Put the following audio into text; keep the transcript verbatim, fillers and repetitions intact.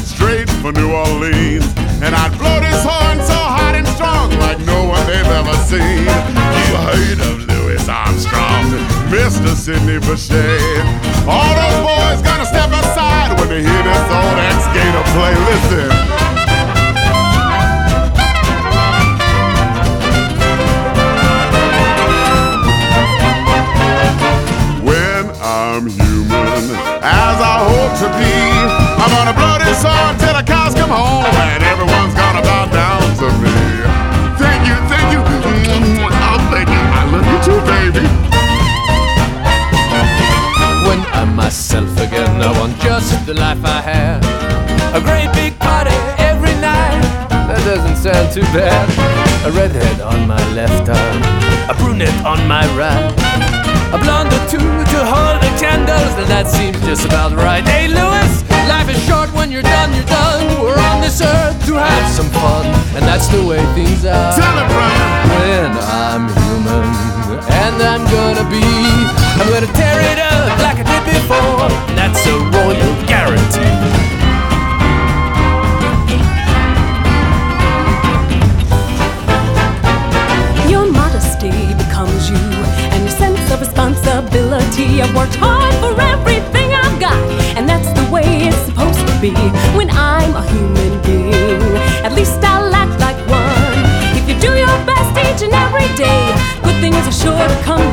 headed straight for New Orleans. And I'd blow this horn so hot and strong like no one they've ever seen. You heard of Louis Armstrong, Mister Sidney Bechet. All those boys gonna step aside when they hear this old ex-Gator play. Listen. When I'm human, as I hope to be, I'm gonna blow this horn till the cows come home and everyone's gonna bow down to me. Thank you, thank you. Oh, thank you. I love you too, baby. When I'm myself again, I want just the life I had. A great big party every night. That doesn't sound too bad. A redhead on my left arm, a brunette on my right, a blonde or two to hold the candles, and that seems just about right. Hey Louis, life is short. When you're done, you're done. We're on this earth to have some fun, and that's the way things are. Tell it, brother. When I'm human, and I'm gonna be, I'm gonna tear it up like I did before, and that's a royal guarantee. Your modesty becomes you, and your sense of responsibility. I've worked hard for everything I've got, and that's the way it's supposed to be. When I'm a human being, at least I'll act like one. If you do your best each and every day, good things are sure to come